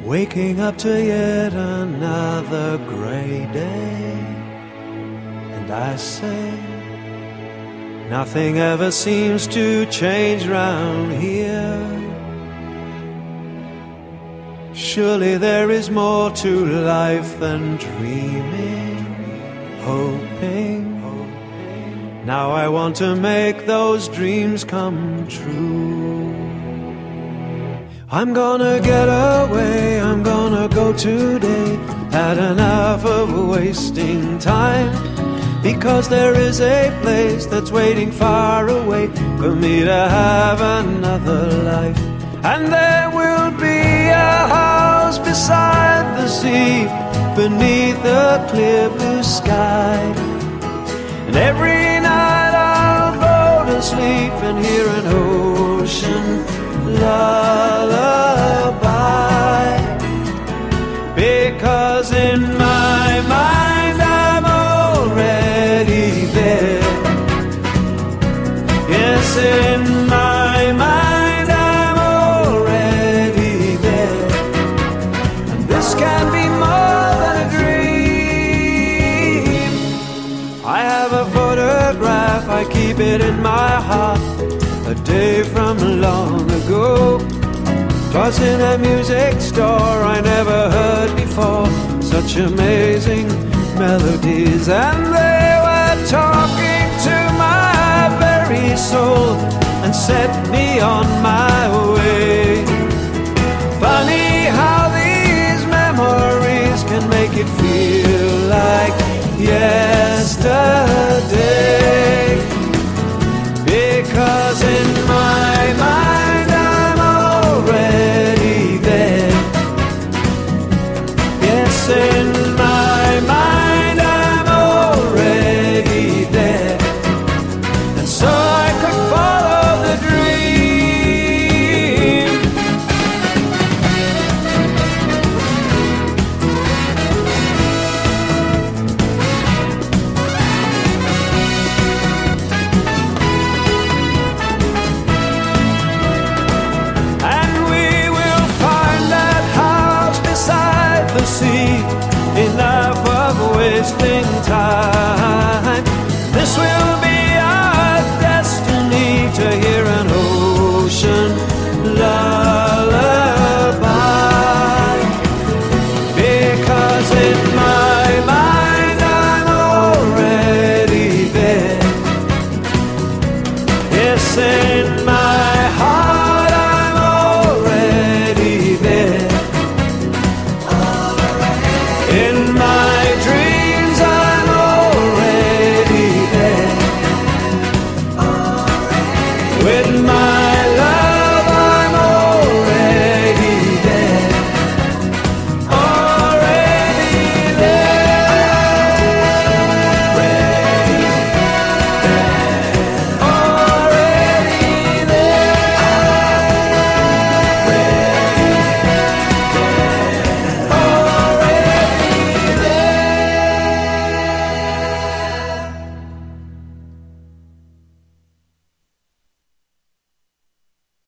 Waking up to yet another gray day, and I say, nothing ever seems to change round here. Surely there is more to life than dreaming, hoping. Now I want to make those dreams come true. I'm gonna get away, I'm gonna go today. Had enough of wasting time, because there is a place that's waiting far away for me to have another life. And there will be a house beside the sea, beneath a clear blue sky. And every night I'll go to sleep and hear an ocean lullaby, because in my mind I'm already there. Yes, in my mind I'm already there. And this can be more than a dream. I have a photograph, I keep it in my heart, a day from long ago. 'Twas in a music store I never heard before, such amazing melodies, and they were talking to my very soul and set me on my way. Funny how these memories can make it feel like yesterday, because in my mind I'm already there. Yes, in my mind I'm already there. And so I could follow the dream. Enough of wasting time. This will be our destiny, to hear an ocean lullaby, because in my mind I'm already there. Yes, in my